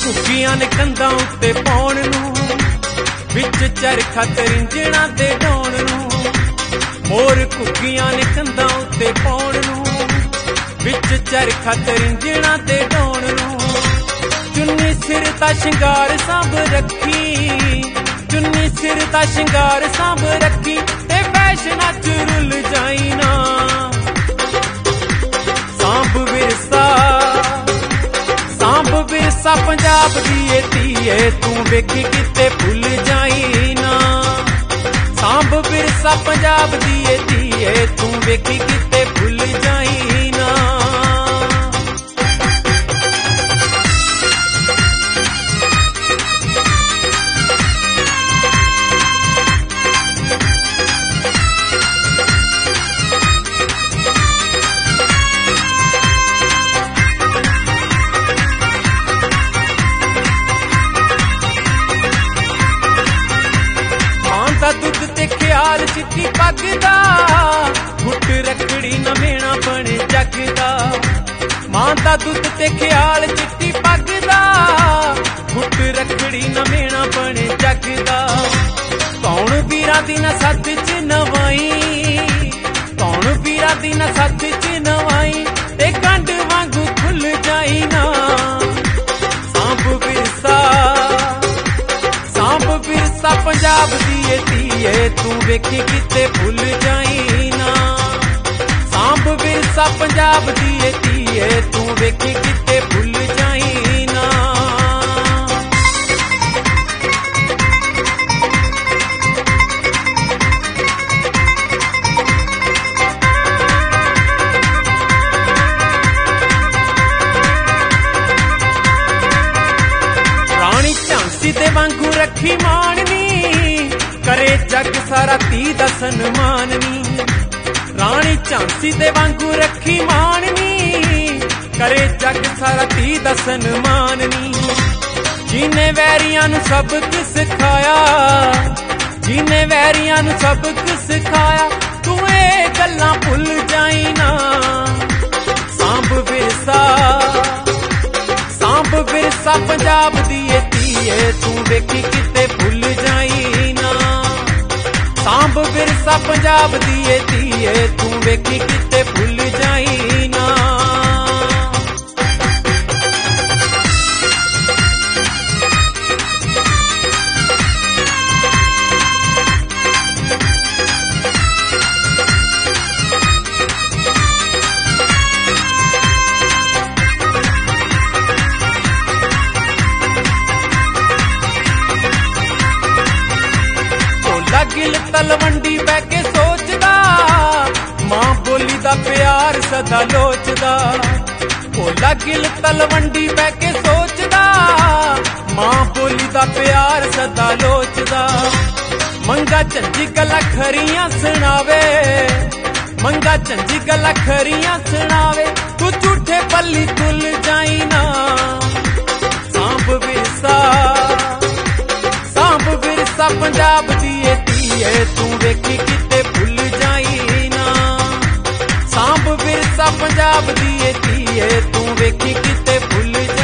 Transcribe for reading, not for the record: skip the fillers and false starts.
ਘੁੱਗੀਆਂ ਨੇ ਕੰਧਾਂ ਉੱਤੇ ਪਾਉਣ ਨੂੰ, ਵਿੱਚ ਚਰਖਾ ਤਰਿੰਜਣਾ ਤੇ ਢਾਉਣ ਨੂੰ। ਮੋਰ ਘੁੱਗੀਆਂ ਨੇ ਕੰਧਾਂ ਉੱਤੇ ਪਾਉਣ ਨੂੰ, ਵਿੱਚ ਚਰਖਾ ਤਰਿੰਜਣਾ ਤੇ ਢਾਉਣ ਨੂੰ। ਚੁੰਨੀ ਸਿਰ ਦਾ ਸ਼ਿੰਗਾਰ ਸਾਂਭ ਰੱਖੀ, ਚੁੰਨੀ ਸਿਰ ਦਾ ਸ਼ਿੰਗਾਰ ਸਾਂਭ ਰੱਖੀ, ਤੇ ਫੈਸ਼ਨਾਂ ਚ ਰੁੱਲ ਜਾਈ ਨਾ। ਸਾਂਭ ਵਿਰਸਾ, ਸਾਂਭ ਵਿਰਸਾ ਪੰਜਾਬ ਦੀ ਏ ਧੀਏ, ਤੂੰ ਵੇਖੀ ਕਿਤੇ ਭੁੱਲ ਜਾਈ ਨਾ। ਸਾਂਭ ਵਿਰਸਾ ਪੰਜਾਬ ਦੀ ਏ ਧੀਏ, ਤੂੰ ਵੇਖੀ ਕਿਤੇ ਭੁੱਲ ਜਾਈ ਨਾ। ਦੁੱਧ ਤੇ ਖਿਆਲ ਚਿੱਟੀ ਪੱਗ ਦਾ, ਗੁੱਟ ਰੱਖੜੀ ਨਵੇਣਾ ਬਣੇ ਜੱਗ ਦਾ। ਮਾਂ ਦਾ ਦੁੱਧ ਤੇ ਖਿਆਲ ਚਿੱਟੀ ਪੱਗ ਦਾ, ਗੁੱਟ ਰੱਖੜੀ ਨਵੇਣਾ ਬਣੇ ਜੱਗ ਦਾ। ਕੌਣ ਵੀਰਾਂ ਦੀ ਨਾ ਸੱਥ ਚ ਨਵਾਈ, ਕੌਣ ਵੀਰਾਂ ਦੀ ਨਾ ਸੱਥ ਚ ਨਵਾਈ, ਤੇ ਕੰਡ ਵਾਂਗੂ ਖੁੱਲ ਜਾਈ ਨਾ। ਸਾਂਭ ਵਿਰਸਾ, ਸਾਂਭ ਵਿਰਸਾ ਪੰਜਾਬ ਦੀ ਏ ਧੀਏ, ਤੂੰ ਵੇਖੀ ਕਿਤੇ ਭੁੱਲ ਜਾਈ ਨਾ। ਸਾਂਭ ਵਿਰਸਾ ਪੰਜਾਬ ਦੀ ਏ ਧੀਏ, ਤੂੰ ਵੇਖੀ ਕਿਤੇ ਭੁੱਲ ਜਾਈ ਨਾ। ਰਾਣੀ ਝਾਂਸੀ ਦੇ ਵਾਂਗੂ ਰੱਖੀ ਮਾਣਨੀ, ਕਰੇ ਜੱਗ ਸਾਰਾ ਧੀ ਦਾ ਸਨਮਾਨ ਨੀ। ਰਾਣੀ ਝਾਂਸੀ ਦੇ ਵਾਂਗੂ ਰੱਖੀ ਮਾਣਨੀ, ਕਰੇ ਜੱਗ ਸਾਰਾ ਧੀ ਦਾ ਸਨਮਾਨ ਨੀ। ਜਿਹਨੇ ਵੈਰੀਆਂ ਨੂੰ ਸਬਕ ਸਿਖਾਇਆ, ਜਿਹਨੇ ਵੈਰੀਆਂ ਨੂੰ ਸਬਕ ਸਿਖਾਇਆ, ਤੂੰ ਇਹ ਗੱਲਾਂ ਭੁੱਲ ਜਾਈ ਨਾ। ਸਾਂਭ ਵਿਰਸਾ, ਸਾਂਭ ਵਿਰਸਾ ਪੰਜਾਬ ਦੀ ਏ ਧੀਏ, ਤੂੰ ਵੇਖੀ ਕਿਤੇ ਭੁੱਲ ਜਾਈ ਨਾ। ਸਾਂਭ ਵਿਰਸਾ ਪੰਜਾਬ ਦੀ ਏ ਧੀਏ, ਤੂੰ ਵੇਖੀ ਕਿਤੇ ਭੁੱਲ ਜਾਈ ਨਾ। ਗਿਲ ਤਲਵੰਡੀ ਬਹਿ ਕੇ ਸੋਚਦਾ, ਮਾਂ ਬੋਲੀ ਦਾ ਪਿਆਰ ਸਦਾ ਲੋਚਦਾ। ਭੋਲਾ ਗਿਲ ਤਲਵੰਡੀ ਬਹਿ ਕੇ ਸੋਚਦਾ, ਮਾਂ ਬੋਲੀ ਦਾ ਪਿਆਰ ਸਦਾ ਲੋਚਦਾ। ਮੰਗਾ ਝੰਜੀ ਗੱਲਾਂ ਖਰੀਆਂ ਸੁਣਾਵੇ, ਮੰਗਾ ਝੰਜੀ ਗੱਲਾਂ ਖਰੀਆਂ ਸੁਣਾਵੇ, ਤੂੰ ਝੂਠੇ ਪੱਲੀ ਤੁਲ ਜਾਈ ਨਾ। ਸਾਂਭ ਵਿਰਸਾ, ਸਾਂਭ ਵਿਰਸਾ ਪੰਜਾਬ ਦੀ ਏ ਧੀਏ, ਤੂੰ ਵੇਖੀ ਕਿਤੇ ਭੁੱਲ ਜਾਈ ਨਾ। ਸਾਂਭ ਵਿਰਸਾ ਪੰਜਾਬ ਦੀ ਏ ਧੀਏ, ਤੂੰ ਵੇਖੀ ਕਿਤੇ ਭੁੱਲ